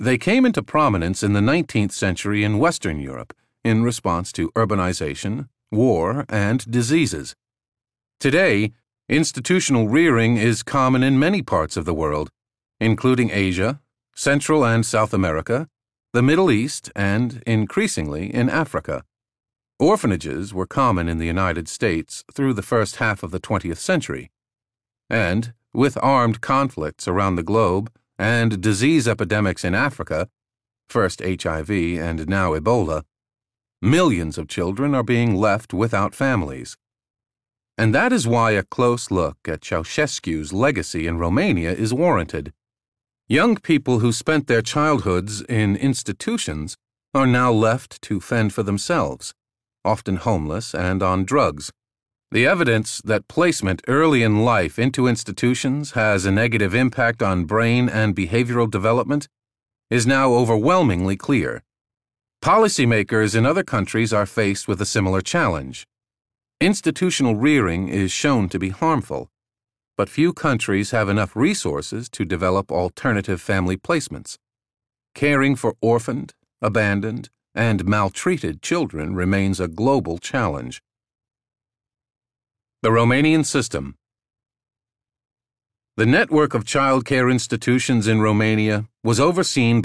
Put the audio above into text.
They came into prominence in the 19th century in Western Europe in response to urbanization, war, and diseases. Today, institutional rearing is common in many parts of the world, including Asia, Central and South America, the Middle East, and, increasingly, in Africa. Orphanages were common in the United States through the first half of the 20th century. And, with armed conflicts around the globe and disease epidemics in Africa, first HIV and now Ebola, millions of children are being left without families. And that is why a close look at Ceausescu's legacy in Romania is warranted. Young people who spent their childhoods in institutions are now left to fend for themselves, often homeless and on drugs. The evidence that placement early in life into institutions has a negative impact on brain and behavioral development is now overwhelmingly clear. Policymakers in other countries are faced with a similar challenge. Institutional rearing is shown to be harmful, but few countries have enough resources to develop alternative family placements. Caring for orphaned, abandoned, and maltreated children remains a global challenge. The Romanian system. The network of child care institutions in Romania was overseen